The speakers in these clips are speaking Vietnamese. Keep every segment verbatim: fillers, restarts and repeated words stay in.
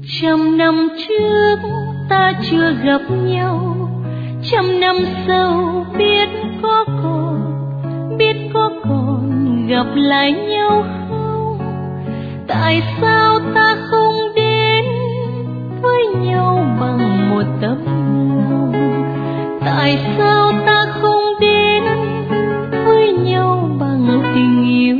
Trăm năm trước ta chưa gặp nhau, trăm năm sau biết có còn, biết có còn gặp lại nhau không? Tại sao ta không đến với nhau bằng một tấm lòng? Tại sao ta không đến với nhau bằng tình yêu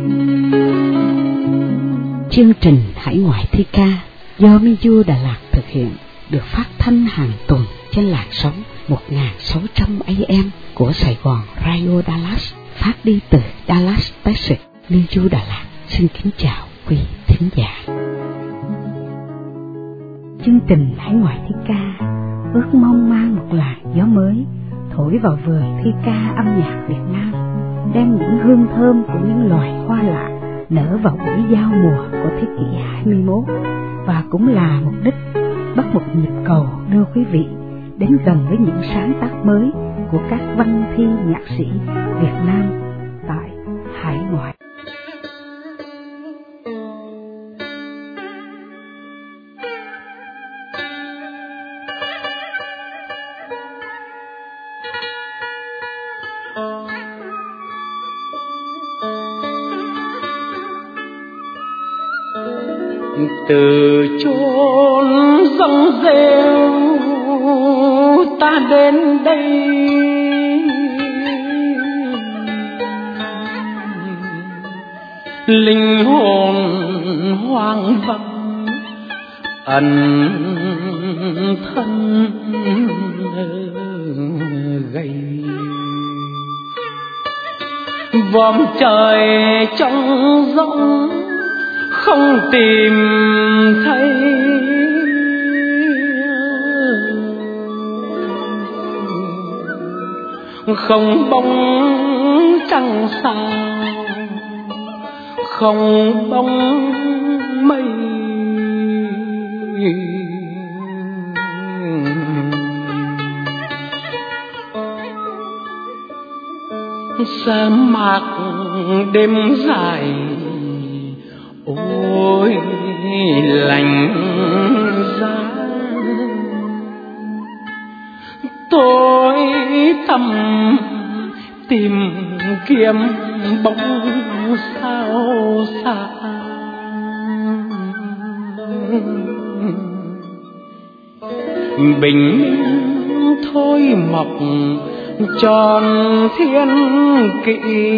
thương? Chương trình Hải Ngoại thi ca do Miju Đà Lạt thực hiện được phát thanh hàng tuần trên làn sóng một nghìn sáu trăm A M của Sài Gòn Radio Dallas, phát đi từ Dallas, Texas. Miju Đà Lạt xin kính chào quý thính giả. Chương trình Hải Ngoại thi ca ước mong mang một làn gió mới thổi vào vườn thi ca âm nhạc Việt Nam, đem những hương thơm của những loài hoa lạ nở vào buổi giao mùa của thế kỷ hai mươi mốt, và cũng là mục đích bắt một nhịp cầu đưa quý vị đến gần với những sáng tác mới của các văn thi nhạc sĩ Việt Nam tại hải ngoại. Từ chốn rong rêu ta đến đây, linh hồn hoang vắng ẩn thân gầy, vòm trời trong rỗng không tìm thấy, không bóng trăng sao, không bóng mây. Sa mạc đêm dài ôi lạnh giá, tôi thầm tìm kiếm bóng sao xa. Bình minh thôi mọc tròn thiên kỷ,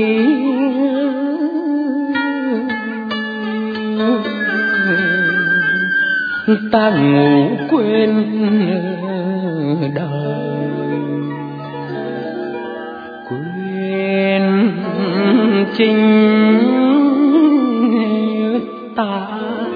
ta ngủ quên đời, quên chính ta.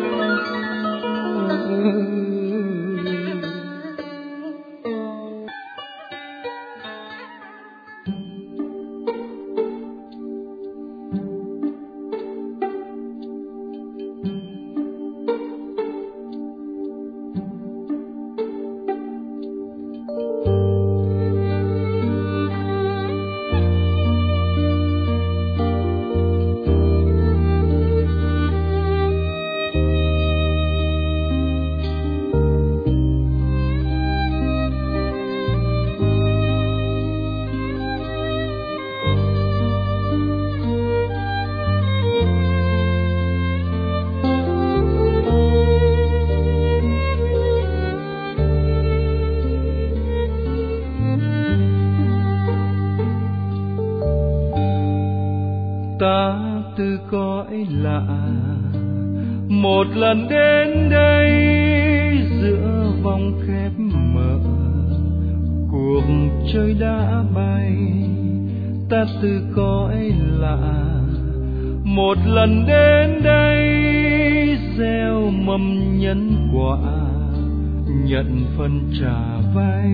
Ta từ cõi lạ một lần đến đây, giữa vòng khép mở cuộc chơi đã bay. Ta từ cõi lạ một lần đến đây, gieo mầm nhân quả nhận phần trả vay.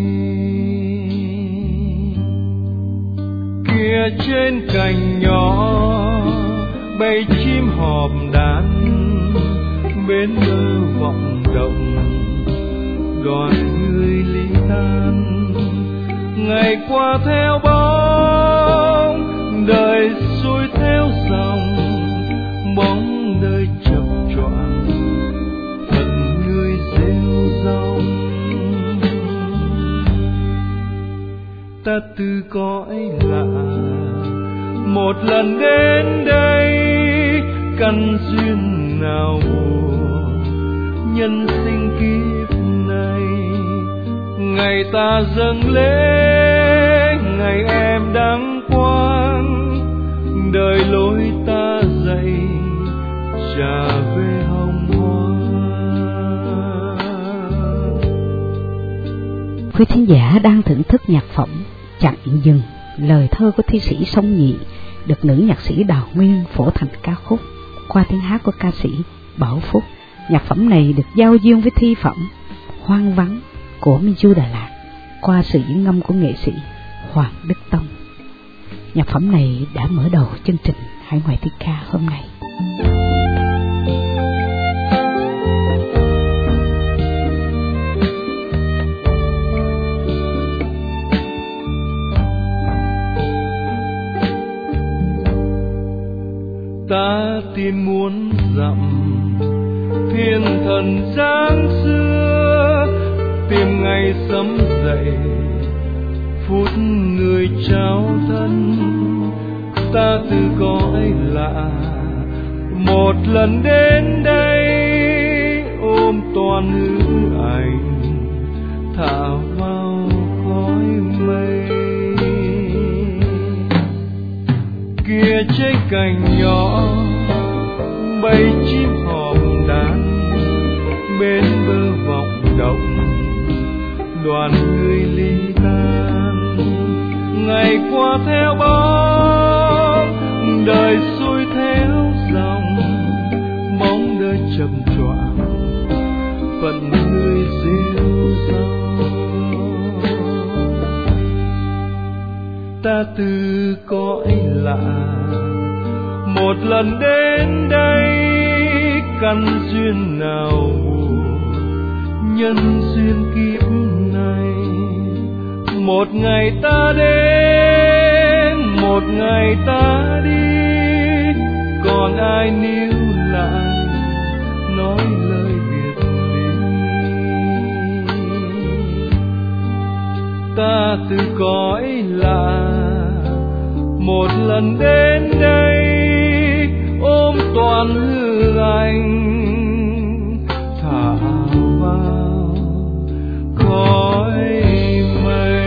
Kia trên cành nhỏ bầy chim họp đàn, bên bờ vọng động đoàn người ly tan. Ngày qua theo bóng đời xuôi theo dòng, bóng đời chập choạng phận một lần đến đây căn duyên nào buồn nhân sinh kiếp này. Ngày ta dâng lễ ngày em đắng quang, đời lối ta dậy trả về hồng hoa. Quý thính giả đang thưởng thức nhạc phẩm Chẳng Dừng, lời thơ của thi sĩ Song Nhị, được nữ nhạc sĩ Đào Nguyên phổ thành ca khúc qua tiếng hát của ca sĩ Bảo Phúc. Nhạc phẩm này được giao duyên với thi phẩm Hoang Vắng của Minh Du Đà Lạt qua sự diễn ngâm của nghệ sĩ Hoàng Đức Tông. Nhạc phẩm này đã mở đầu chương trình Hải Ngoại Thi Ca hôm nay. Ta tìm muôn dặm thiên thần giáng xưa, tìm ngày sấm dậy phút người trao thân. Ta từ cõi lạ một lần đến đây, ôm toàn hư ảnh thả vào khói mây. Kia trái cành nhỏ bay chim hòm đàn, bên bờ vọng động đoàn người ly tan. Ngày qua theo bóng đời xuôi theo dòng, bóng đời chậm choạng phận người rêu rao. Ta từ cõi lạ một lần đến đây, căn duyên nào buồn nhân duyên kiếp này. Một ngày ta đến, một ngày ta đi, còn ai níu lại nói lời biệt ly. Ta từ cõi lạ một lần đến đây, ôm toàn hư ảnh thả vào khói mây.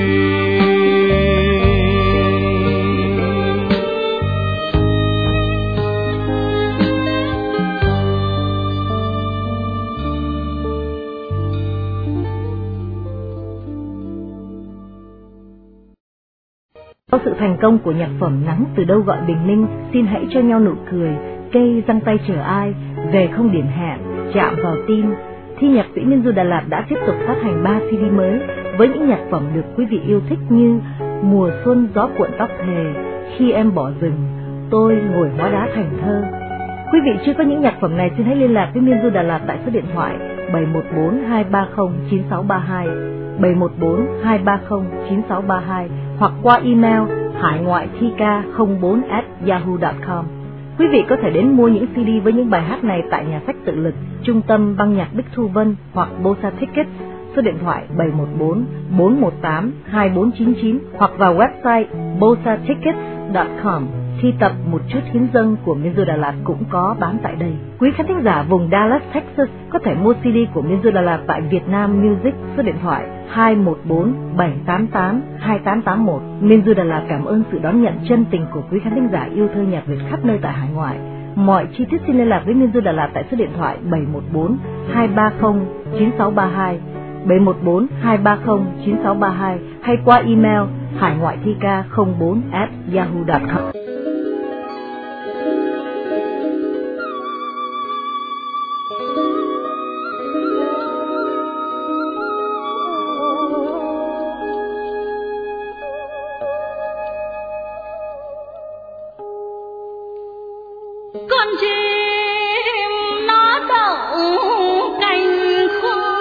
Sau sự thành công của nhạc phẩm Nắng Từ Đâu Gọi Bình Minh, Xin Hãy Cho Nhau Nụ Cười, Cây Giăng Tay Chờ Ai, Về Không Điểm Hẹn, Chạm Vào Tim, thi nhạc sĩ Minh Du Đà Lạt đã tiếp tục phát hành ba xê đê mới với những nhạc phẩm được quý vị yêu thích như Mùa Xuân Gió Cuộn Tóc Thề, Khi Em Bỏ Rừng, Tôi Ngồi Hóa Đá Thành Thơ. Quý vị chưa có những nhạc phẩm này xin hãy liên lạc với Minh Du Đà Lạt tại số điện thoại bảy một bốn hai ba không chín sáu ba hai, bảy một bốn hai ba không chín sáu ba hai hoặc qua email hải ngoại thi ca không bốn at yahoo chấm com. Quý vị có thể đến mua những xê đê với những bài hát này tại nhà sách Tự Lực, Trung tâm Băng nhạc Bích Thu Vân hoặc Bosa Tickets, số điện thoại bảy một bốn bốn một tám hai bốn chín chín hoặc vào website bosa tickets chấm com. Thi tập Một Chút Hiến Dâng của Minh Du Đà Lạt cũng có bán tại đây. Quý khán thính giả vùng Dallas, Texas có thể mua xê đê của Minh Du Đà Lạt tại Việt Nam Music, số điện thoại hai một bốn bảy tám tám hai tám tám một. Minh Du Đà Lạt cảm ơn sự đón nhận chân tình của quý khán thính giả yêu thơ nhạc Việt khắp nơi tại hải ngoại. Mọi chi tiết xin liên lạc với Minh Du Đà Lạt tại số điện thoại bảy một bốn hai ba không chín sáu ba hai, bảy một bốn hai ba không chín sáu ba hai hay qua email hải ngoại thi ca không bốn at yahoo chấm com. Con chim nó đậu cành khô,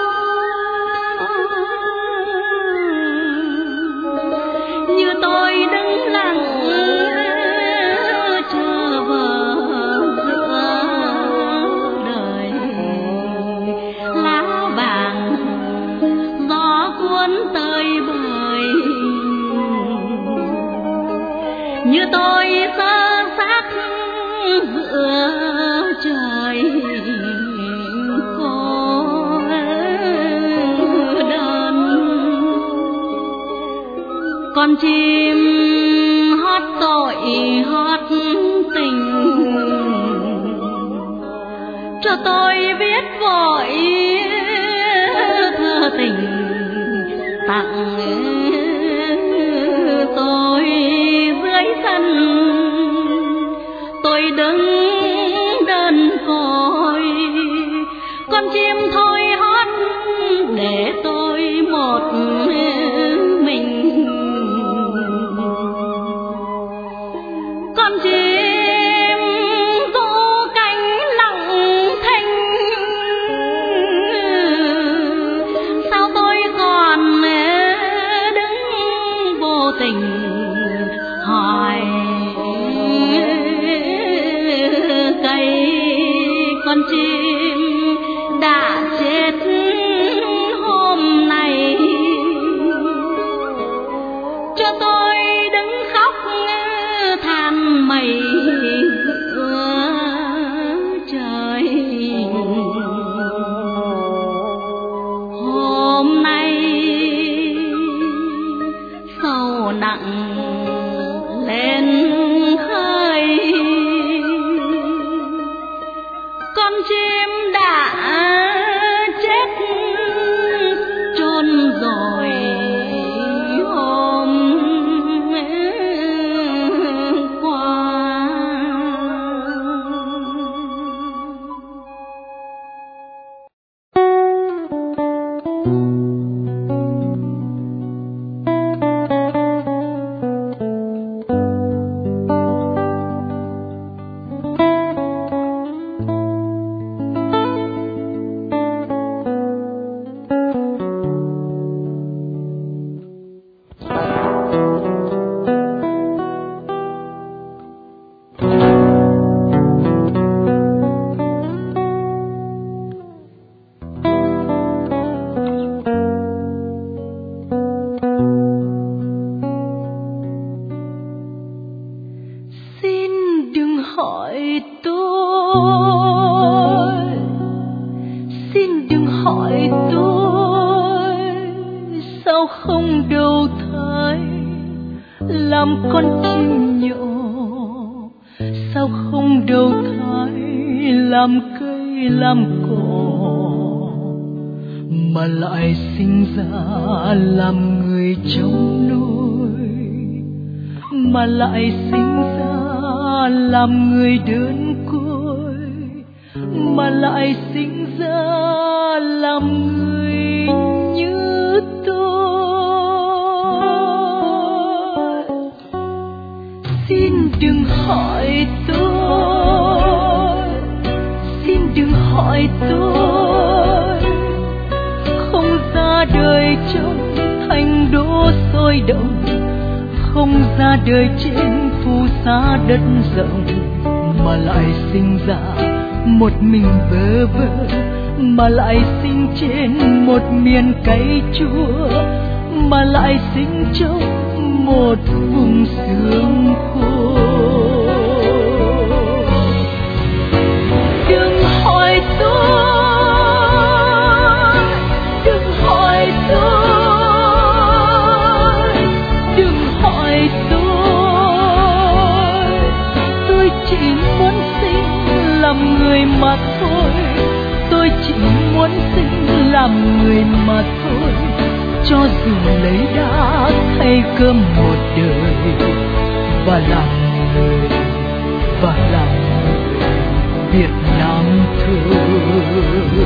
như tôi đứng lặng con chim hót tội hót tình, cho tôi biết vội thơ tình tặng tôi dưới sân. Tôi đứng đơn côi, con chim thôi hót để tôi một mình. Con chim du cánh lặng thinh, sao tôi còn đứng vô tình hỏi cây con chim đã chết hôm nay, cho tôi đứng khóc than mây giữa trời. Hôm nay sầu nặng lên khơi, con chim đã chết chôn rồi hôm qua. Hỏi tôi, xin đừng hỏi tôi, sao không đầu thai làm con chim nhỏ, sao không đầu thai làm cây làm cỏ, mà lại sinh ra làm người trong núi, mà lại sinh ra làm người đơn côi, mà lại sinh ra làm người như tôi. Xin đừng hỏi tôi, xin đừng hỏi tôi, không ra đời trong thành đô sôi động, không ra đời trên phù sa đất rộng, mà lại sinh ra một mình bơ vơ, mà lại sinh trên một miền cay chua, mà lại sinh trong một vùng xương khô. Đừng hỏi tôi, đừng hỏi tôi, đừng hỏi tôi, tôi chỉ muốn sinh làm người mà thôi, tôi chỉ muốn sinh làm người mà thôi, cho dù lấy đá thay cơm một đời, và làm người, và làm người Việt Nam thôi.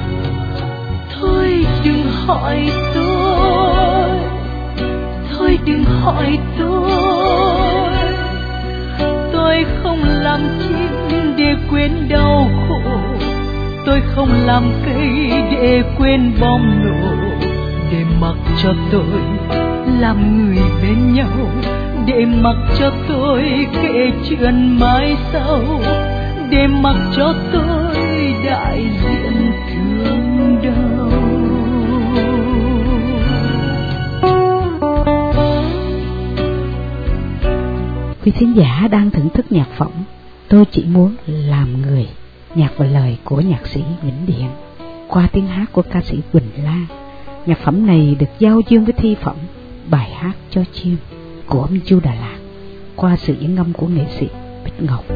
Thôi đừng hỏi tôi, thôi đừng hỏi tôi, tôi không làm chim để quên đau khổ, tôi không làm cây để quên bom nổ, để mặc cho tôi làm người bên nhau, để mặc cho tôi kể chuyện mai sau, để mặc cho tôi đại diện thương đau. Quý thính giả đang thưởng thức nhạc phẩm Tôi Chỉ Muốn Làm Người, nhạc và lời của nhạc sĩ Vĩnh Điện qua tiếng hát của ca sĩ Quỳnh Lan. Nhạc phẩm này được giao dương với thi phẩm bài hát Cho Chim của âm Du Đà Lạt qua sự diễn ngâm của nghệ sĩ Bích Ngọc.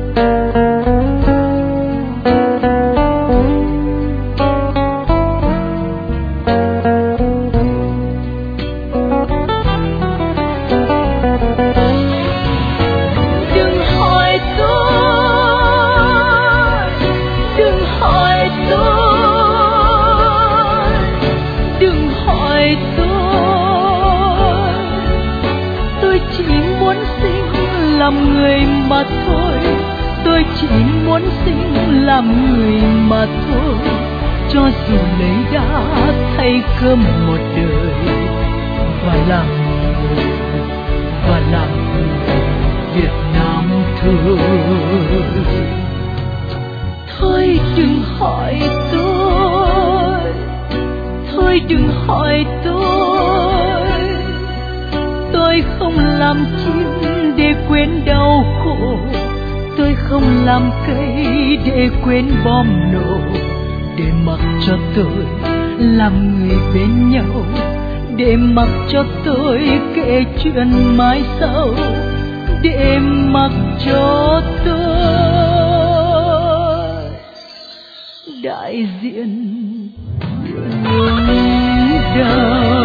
Làm người mà thôi, tôi chỉ muốn sinh làm người mà thôi. Cho dù lấy đá thay cơm một đời, và làm người, và làm người Việt Nam thôi. Thôi đừng hỏi tôi, thôi đừng hỏi tôi, tôi không làm chim để quên đau khổ, tôi không làm cây để quên bom nổ. Để mặc cho tôi làm người bên nhau, để mặc cho tôi kể chuyện mai sau, để mặc cho tôi đại diện buồn đau.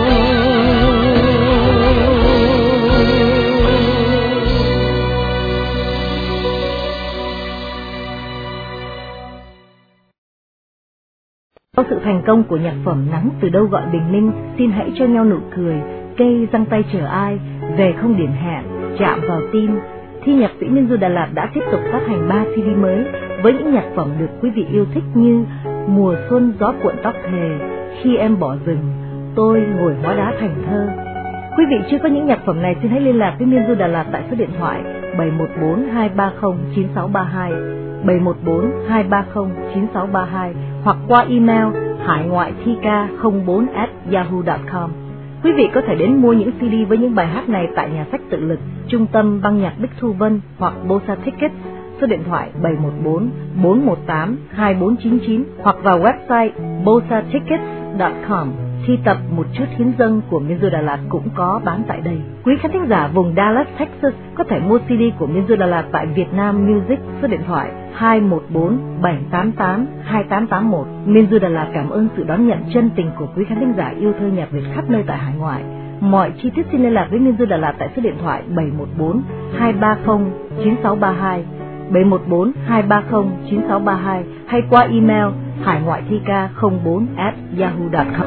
Sau sự thành công của nhạc phẩm Nắng từ đâu gọi bình minh, xin hãy cho nhau nụ cười, cây giăng tay chờ ai, về không điểm hẹn, chạm vào tim. Thi nhạc sĩ Minh Du Đà Lạt đã tiếp tục phát hành ba xê đê mới với những nhạc phẩm được quý vị yêu thích như Mùa xuân gió cuộn tóc thề, Khi em bỏ rừng, Tôi ngồi hóa đá thành thơ. Quý vị chưa có những nhạc phẩm này xin hãy liên lạc với Minh Du Đà Lạt tại số điện thoại bảy một bốn hai ba không chín sáu ba hai, bảy một bốn hai ba không chín sáu ba hai hoặc qua email hải ngoại thi ca không bốn at yahoo chấm com. Quý vị có thể đến mua những xê đê với những bài hát này tại nhà sách Tự Lực, Trung tâm Băng nhạc Bích Thu Vân hoặc Bosa Ticket, số điện thoại bảy một bốn bốn một tám hai bốn chín chín hoặc vào website bosa ticket chấm com. Thi tập Một chút hiến dâng của Minh Du Đà Lạt cũng có bán tại đây. Quý khán thính giả vùng Dallas, Texas có thể mua xê đê của Minh Du Đà Lạt tại Việt Nam Music, số điện thoại hai một bốn bảy tám tám hai tám tám một. Minh Du Đà Lạt cảm ơn sự đón nhận chân tình của quý khán thính giả yêu thơ nhạc Việt khắp nơi tại hải ngoại. Mọi chi tiết xin liên lạc với Minh Du Đà Lạt tại số điện thoại bảy một bốn hai ba không chín sáu ba hai, bảy một bốn hai ba không chín sáu ba hai hay qua email hải ngoại thi ca không bốn at yahoo chấm com.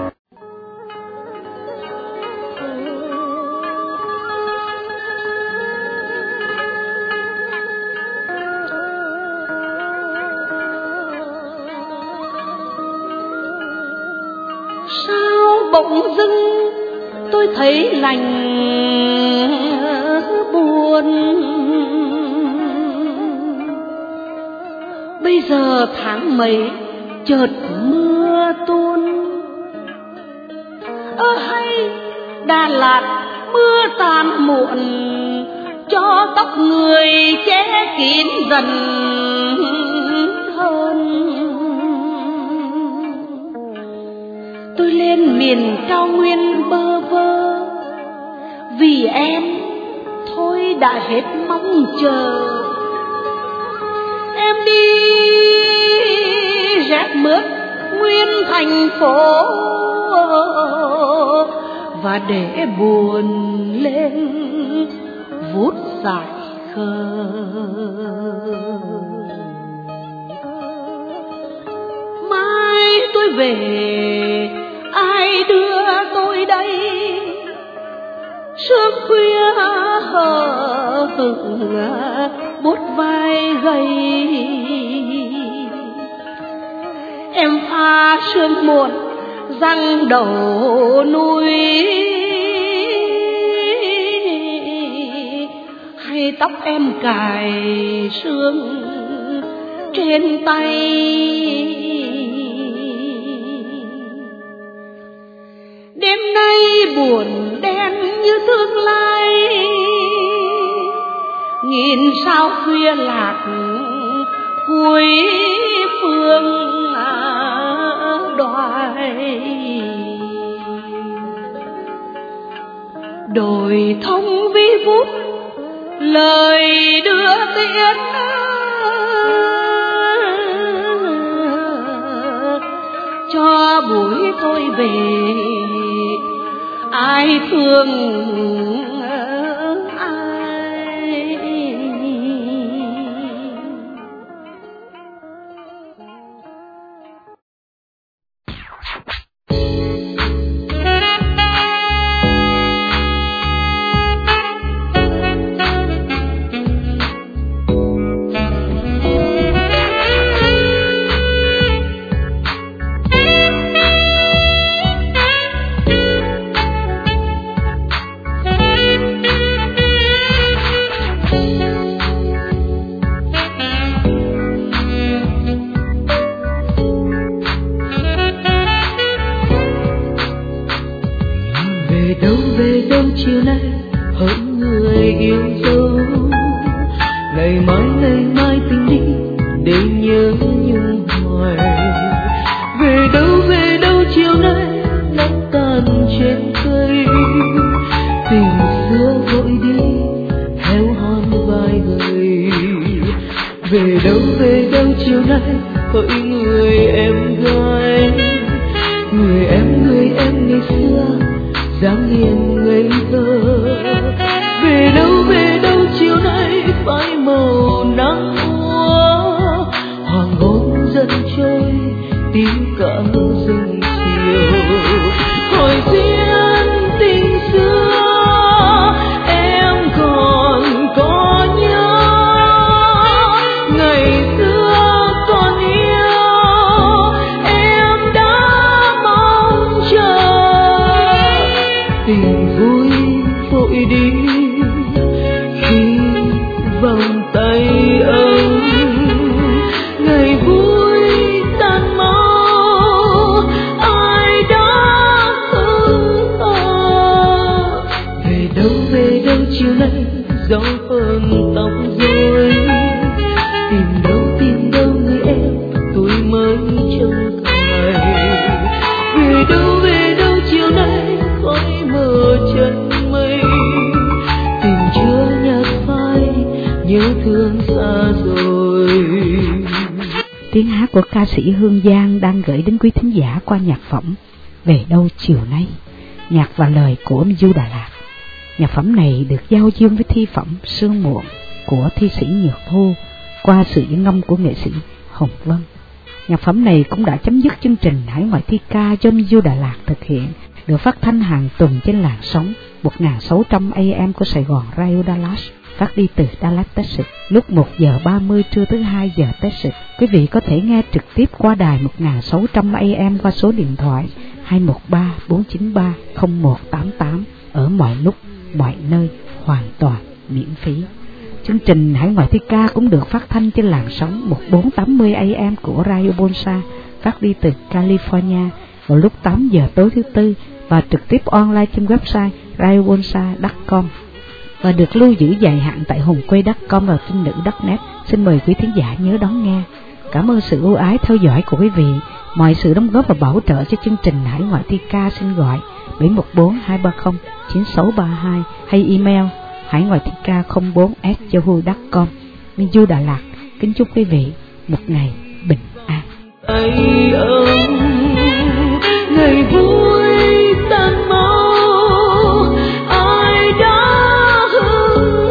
Bỗng dưng tôi thấy lành buồn, bây giờ tháng mấy chợt mưa tuôn. Ơ hay Đà Lạt mưa tàn muộn, cho tóc người che kín dần hơn. Tôi lên miền cao nguyên bơ vơ, vì em thôi đã hết mong chờ. Em đi rét mướt nguyên thành phố, và để buồn lên vút dại khờ. Mai tôi về ai đưa tôi đây, sương khuya hờ hững bút vai gầy. Em pha sương muộn răng đầu núi, hay tóc em cài sương trên tay. Đêm nay buồn đen như tương lai, nghìn sao khuya lạc cuối phương đoài. đồi thông vi vút lời đưa tiễn cho buổi tôi về ai thương ai. Chiều nay hỡi người yêu dấu, ngày mai ngày mai tình đi để nhớ nhung hoài. Về đâu về đâu chiều nay nắng tàn trên cây, tình xưa vội đi theo hòn vai gầy. Về đâu về đâu chiều nay hỡi người em gái, người em người em ngày xưa dáng hiền ngây thơ. Về đâu về đâu chiều nay phai màu nắng úa, hoàng hôn dần trôi tím cả rừng chiều. Hỏi duyên tình xưa em còn có nhớ, ngày xưa còn yêu em đã mong chờ. Tình vui vội đi khi vòng tay ấm, ngày vui tan mau ai đã hững hờ. Về đâu về đâu chiều nay gió phơn tóc rối, tìm đâu tìm đâu người em tôi mới trông cài. Về đâu về đâu chiều nay khói mờ chân mây, tình chưa nhạt phai nhớ thương xa rồi. Tiếng hát của ca sĩ Hương Giang đang gửi đến quý thính giả qua nhạc phẩm Về đâu chiều nay, nhạc và lời của âm Du Đà Lạt. Nhạc phẩm này được giao dương với thi phẩm Sương Muộn của thi sĩ Nhược Thu qua sự diễn ngâm của nghệ sĩ Hồng Vân. Nhạc phẩm này cũng đã chấm dứt chương trình Hải Ngoại Thi Ca do âm Du Đà Lạt thực hiện, được phát thanh hàng tuần trên làn sóng một nghìn sáu trăm A M của Sài Gòn Radio Dallas, phát đi từ Dallas, Texas, lúc một giờ ba mươi trưa tới hai giờ Texas. Quý vị có thể nghe trực tiếp qua đài một nghìn sáu trăm A M qua số điện thoại hai một ba bốn chín ba không một tám tám ở mọi lúc, mọi nơi, hoàn toàn miễn phí. Chương trình Hải Ngoại Thi Ca cũng được phát thanh trên làn sóng một nghìn bốn trăm tám mươi A M của Radio Bonsa, phát đi từ California vào lúc tám giờ tối thứ Tư và trực tiếp online trên website radio bonsa chấm com và được lưu giữ dài hạn tại hùng quê chấm com và tin nữ chấm net. Xin mời quý thính giả nhớ đón nghe. Cảm ơn sự ưu ái theo dõi của quý vị. Mọi sự đóng góp và bảo trợ cho chương trình Hải Ngoại Thi Ca xin gọi bảy một bốn hai ba không chín sáu ba hai hay email hải ngoại thi ca không bốn a yahoo chấm com. Minh Du Đà Lạt kính chúc quý vị một ngày bình an. Ai ơi, ngày vui tan mau ai đã hững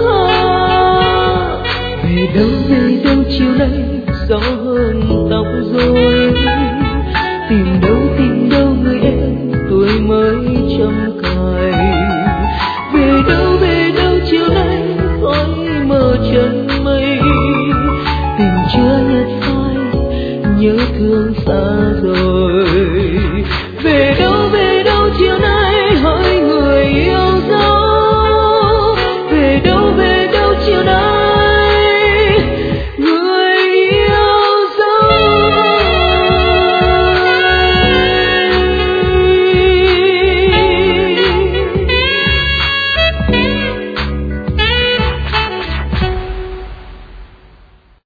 hờ. Về đâu về đâu chiều nay gió hơn tóc rối, tìm đâu tìm đâu người em tôi mới trông cài. Về đâu về đâu chiều nay khói mờ chân mây, tình chưa nhạt phai nhớ thương xa rồi. Về